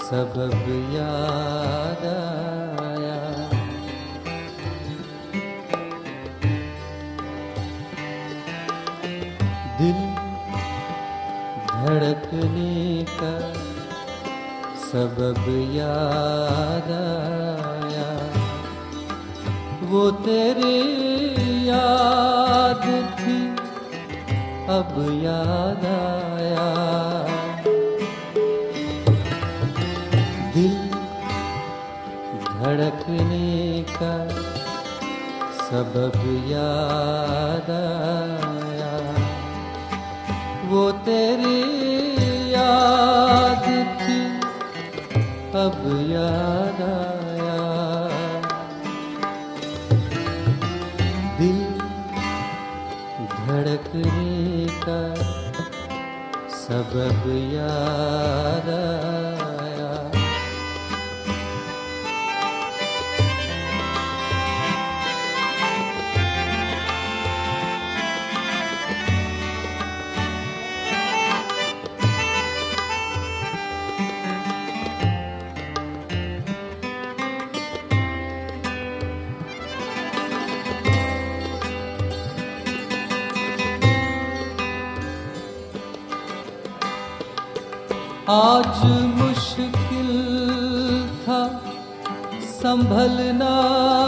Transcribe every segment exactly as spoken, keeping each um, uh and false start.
सबब याद आया। दिल धड़कने का सबब याद आया। वो तेरी याद थी अब याद आया। दिल धड़कने का सबब याद आया। वो तेरी याद थी अब याद आया। दिल धड़कने का सबब याद आया। आज मुश्किल था संभलना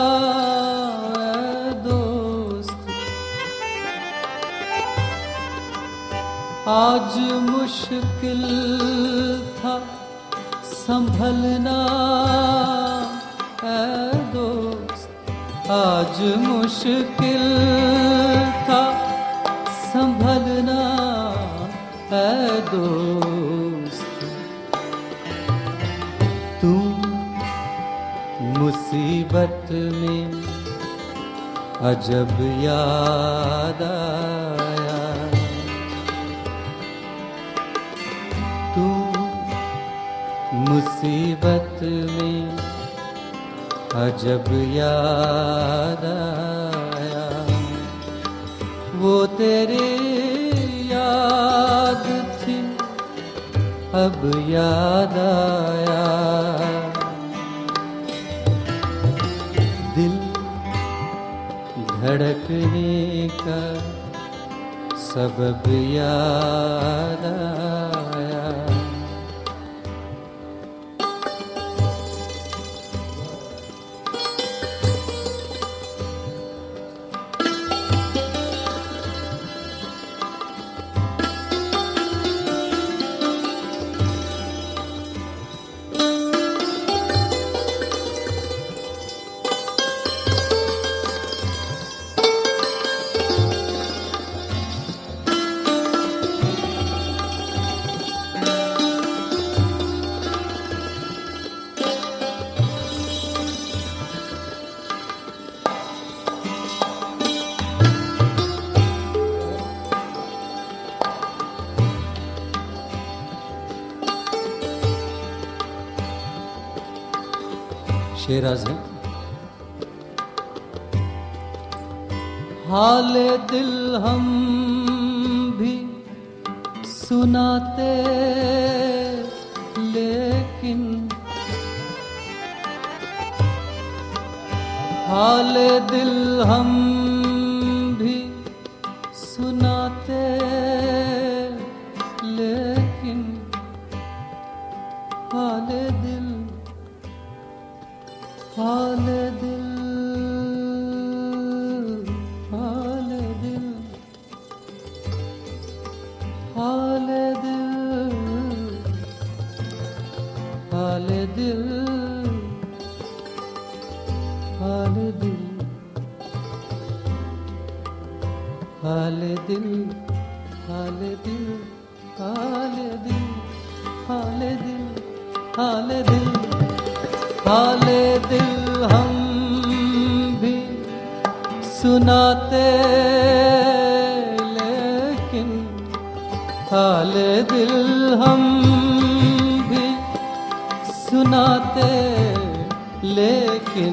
दोस्त। आज मुश्किल था संभलना दोस्त। आज मुश्किल था संभलना दोस्त। तुम मुसीबत में अजब याद आया। तुम मुसीबत में अजब याद आया। वो तेरी याद थी अब याद आया। दिल धड़कने का सबब याद आया। शेराज है। हाले दिल हम भी सुनाते लेकिन हाले दिल हम भी सुनाते लेकिन हाले दिल हाले दिल हाले दिल हाले दिल हाले दिल हाले दिल हाले दिल हाले दिल हाले दिल हाले दिल हाले दिल हाले दिल हम भी सुनाते लेकिन हाले दिल हम भी सुनाते लेकिन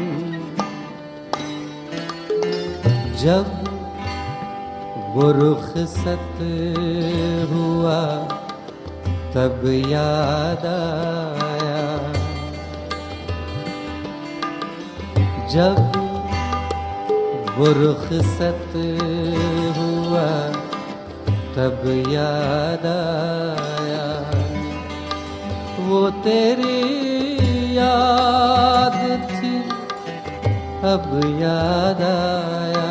जब वो रुखसत हुआ तब याद आया। जब वो रुखसत हुआ तब याद आया, वो तेरी याद थी अब याद आया।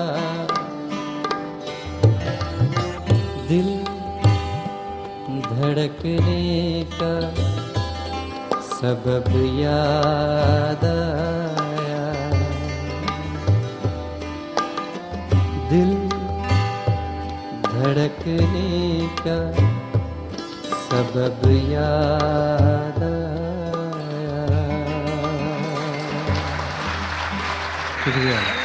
दिल धड़कने का सबब याद आया, दिल धड़कने का सबब याद आया। शुक्रिया।